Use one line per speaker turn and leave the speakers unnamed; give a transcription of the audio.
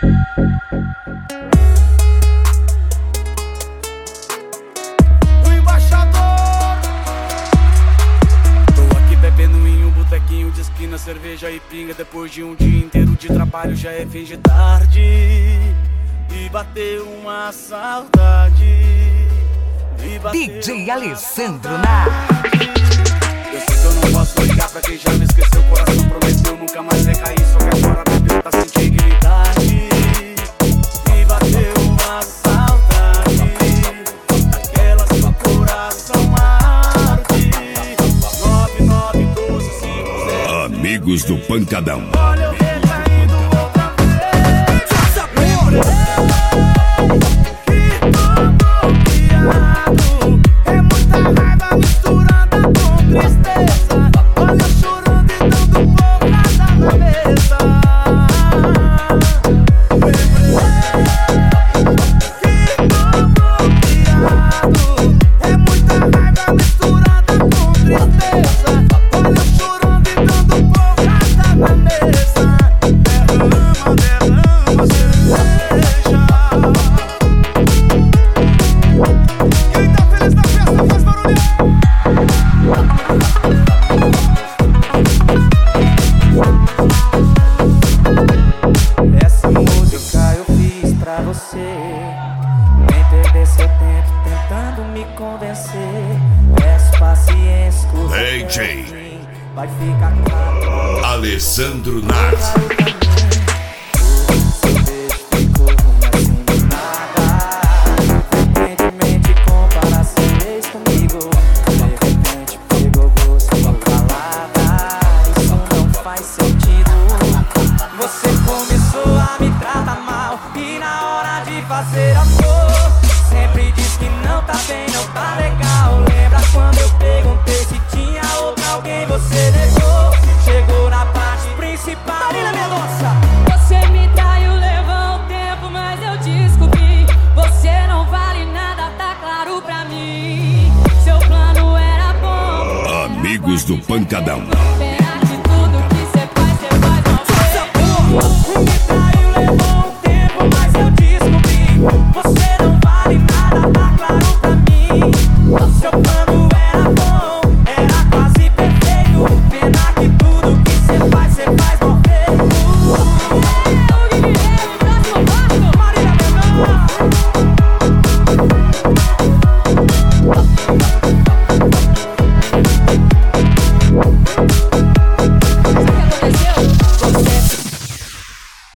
O embaixador. Tô aqui bebendo em um botequinho de esquina, cerveja e pinga. Depois de um dia inteiro de trabalho já é fim de tarde e bateu uma saudade.
DJ Alessandro Nardi.
Eu sei que eu não posso ligar pra quem já me esqueceu. O coração prometeu nunca mais recair. Só que agora bebeu pra sentir dignidade. Me bateu uma saudade daquelas que o coração arde. 991250.
Amigos do Pancadão.
Olha eu recaindo outra vez. Faça amor. É muita raiva misturada com tristeza. Olha eu chorando e dando porrada na cabeça. É muita raiva misturada com tristeza. Olha eu chorando e dando porrada na mesa. Derrama, derrama cerveja. Quem tá feliz na festa faz barulho. Essa música eu fiz pra você. Nem perder seu tempo tentando me convencer. Peço paciência,
DJ
vai ficar claro.
Alessandro Nardi.
Fazer amor, sempre diz que não tá bem, não tá legal. Lembra quando eu perguntei se tinha outra alguém, você negou. Chegou na parte principal. Marina Mendonça.
Você me traiu, levou um tempo, mas eu descobri. Você não vale nada, tá claro pra mim. Seu plano era bom.
Amigos do Pancadão.